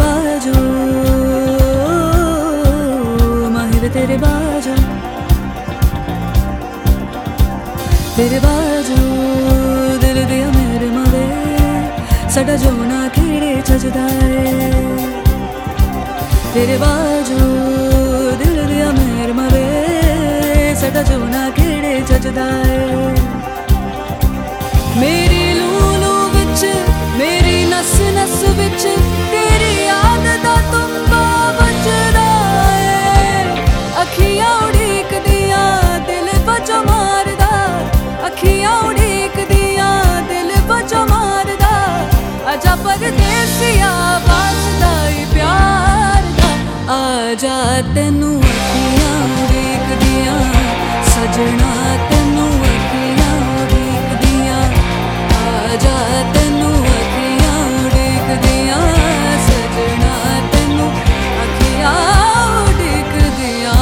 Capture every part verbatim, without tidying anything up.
बाजू माहिर तेरे बाजू तेरे बाजू दिल दिया मेरे मवे साडा जो ना खेड़े चजदा है तेरे बाजू दिल दिया मेरे मवे साडा जो ना खेड़े चजदा है मेरी लूलू विच मेरी नस नस विच तेरी याद दा तुम्बा बजदा है अखियां उड़ीक दिया दिल बजो मारदा अखियां उड़ीक दिया दिल बजो मारदा आजा परदेसिया वासदा ही प्यार दा आजा तेनू अखियां उड़ीक दिया सजना तेनू अखियां उड़ीक दिया आजा तेनू अखियां उड़ीक दिया सजना तेनू अखियां उड़ीक दिया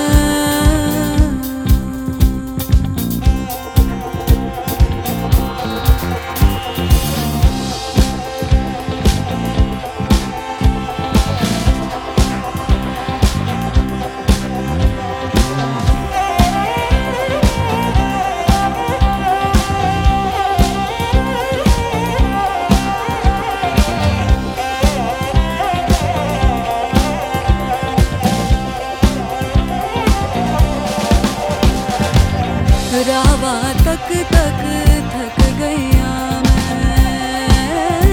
रावा तक तक थक गईया मैं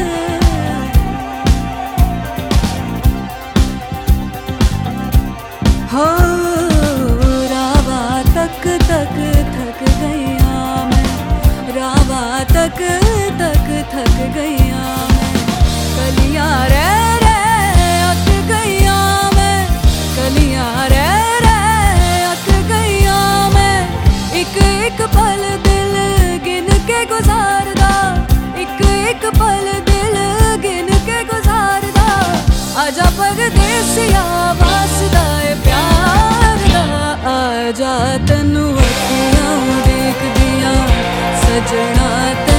हो रावा तक तक थक गईया मैं रावा तक तक थक गईया मैं कलियां रह रह अक गईया मैं कलियां रह रह अक गईया मैं एक एक पल दिल गिन के गुजारदा एक एक पल दिल गिन के गुजारदा आजा परदेसिया वासदा है प्यार दा आजा तेनू अखियां उड़ीक दिया सजना।